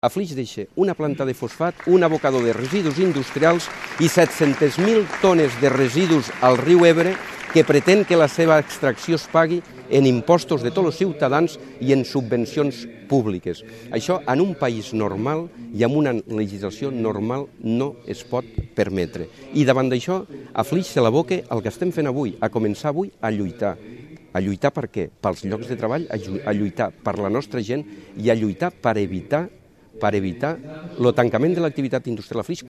A Flix deixa una planta de fosfat, un abocador de residus industrials i 700.000 tones de residus al riu Ebre que pretén que la seva extracció es pagui en impostos de tots els ciutadans i en subvencions públiques. Això en un país normal i amb una legislació normal no es pot permetre. I davant d'això, a Flix se l'aboca el que estem fent avui, a començar avui a lluitar. A lluitar per què? Pels llocs de treball, a lluitar per la nostra gent i a lluitar per evitar el tancament de l'activitat industrial a Flix.